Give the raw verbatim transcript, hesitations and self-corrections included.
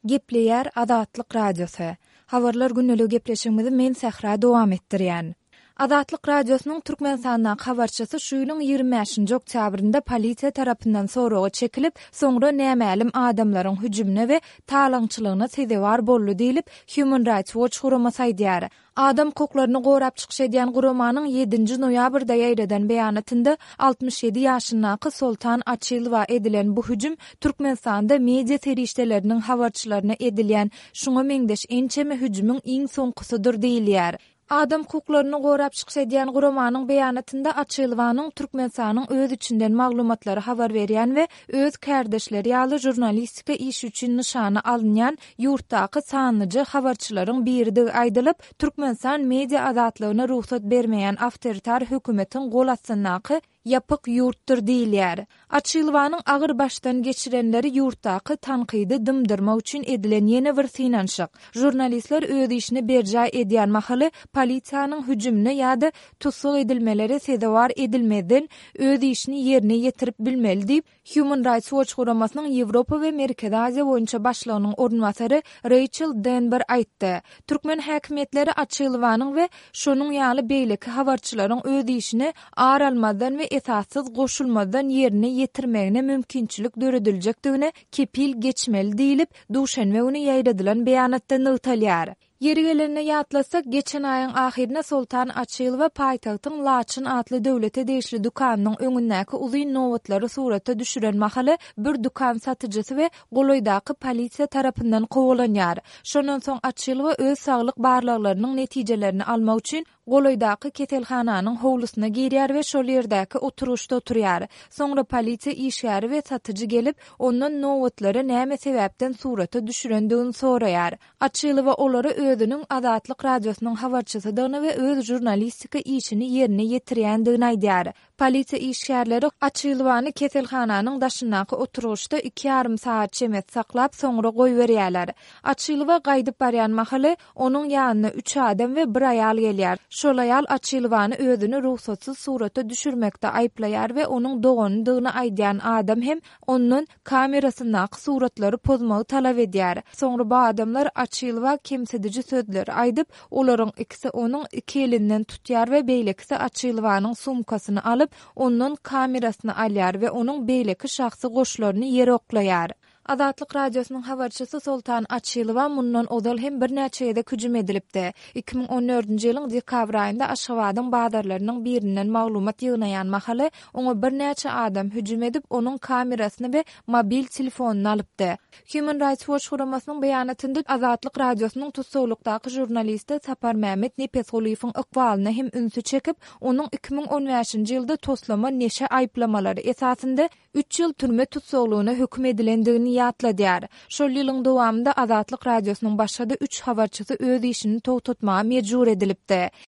Gepleýär Azatlyk radiosu. Habarlar günnelik gepleşigimizi men Sahra dowam etdirýän. Azatlyk radiosynyň Türkmenistandan habarçysy şu ýylyň ýygrimi beşinji oktýabrynda polisiýa tarapyndan soraga çekilip, soňra nämälim adamlaryň hüjümine we talaňçylygyna sebäpdar boldy diýilip Human Rights Watch guramasy aýdýar. Adam hokuklaryny gorap çykyş edýän guramanyň yedinji noýabrda ýaýradan beýanatynda altymyş ýedi ýaşyndaky Sultan Açylowa edilen bu hüjüm Türkmenistanda media terişdeleriniň habarçylaryna edilýän şuňa meňdeş ençeme hüjümüň iň soňkusydyr diýilýär. Adam hukuklaryny gorap çykyş edýän guramanyň beýanatynda Açylowanyň Türkmenistanyň öz içinden maglumatlary habar berýän we öz kardeşleri ýaly jurnalistika iş üçin nyşana alynýan ýurtdaky sanlyjy habarçylaryň biridi aýdylyp, Türkmenistan media azatlygyna ruhsat bermeýän awtoritar hökümetiň gol atsandaky yapık yurtdur diýilýär. Açylowanyň agyr başdan geçirenleri ýurtdaky tankydy dymdyrmak üçin edilen ýene bir synanşyk. Jurnalistler öz işini berjä edýän mahaly polisiýanyň hüjümine ýa-da tutsuk edilmeleri sebäpdar edilmeden öz işini ýerine ýetirip bilmeli diýip Human Rights Watch guramasynyň Ýewropa we Merkezi Aziýa boýunça başlygynyň ornwasary Rachel Denber aýtdy. Türkmen häkimetleri Açylowanyň we şonuň ýaly beýleki habarçylaryň öz işini ağır almadan we esassız goşulmadan ýerine ýetirmegine mümkinçilik dörediljakdygyna kepil geçmeli diýilip, duşanbe güni ýaýradylan beýanatda nöwtalýar. Yeri gelenine ýatlasak, geçen aýyň ahirine Sultan Açylowa paýtagtyň Laçyn atly döwlete değişli dukanynyň öňündäki uzy nowatlary surata düşüren mahaly bir dukan satyjysy we goloýdaky polisiýa tarapyndan kowalanýar. Şondan soň Açylowa öz saglyk barlyklarynyň netijelerini almak üçin goloýdaky ketelhananyň howlusyna girýär we şol ýerdäki oturuşda oturýar. Soňra polisiýa işgäri we satyjy gelip, ondan nowatlary näme sebäpden surata düşürendigini soraýar. Açylowa olary özüniň Azatlyk radiosynyň habarçysydygyny we öz jurnalistika işini ýerine ýetirýändigini aýdýar. Polisiýa işgärleri Açylowany ketelhananyň daşyndaky oturuşda iki ýarym saat çemet saklap soňra goýberýärler. Açylowa gaýdyp barýan mahaly onuň ýanyna üç adam we bir aýal gelýär. Şol aýal Açylowany özüni ruhsatsyz surata düşürmekde aýplaýar we onuň dogandygyny aýdýan adam hem onuň kamerasyndaky suratlary pozmagy talap edýär. Soňra bu adamlar Açylowa kemsedici sözler aýdyp, olaryň ikisi onuň iki elinden tutýar we beýlekisi Açylowanyň sumkasyny alyp, onuň kamerasyny alýar we onuň beýleki şahsy goşlaryny ýere oklaýar. Azatlyk radiosynyň habarçysy Sultan Açylowa mundan odal hem bir näçe ýerde hüjüm edilipdi. iki ming on dördünji ýylyň dekabr aýynda Aşgabatyň bazarlarynyň birinden maglumat ýygnaýan mahaly oňa bir näçe adam hüjüm edip, onuň kamerasyny we mobil telefonuny alypdy. Human Rights Watch guramasynyň beýanatynda Azatlyk radiosynyň tutsuglukdaky jurnalisti Sapar Mehmet Nepesguliýewiň ykbalyna hem ünsü çekip, onuň iki ming on beşinji ýylda toslama neşe aýplamalary esasında üç ýyl türme tutsuglugyna hökm edilendigini ýatladýar. Şol ýylyň dowamında Azatlyk radiosynyň başga üç habarçysy öz işini togtatmaga mejbur edilipdi.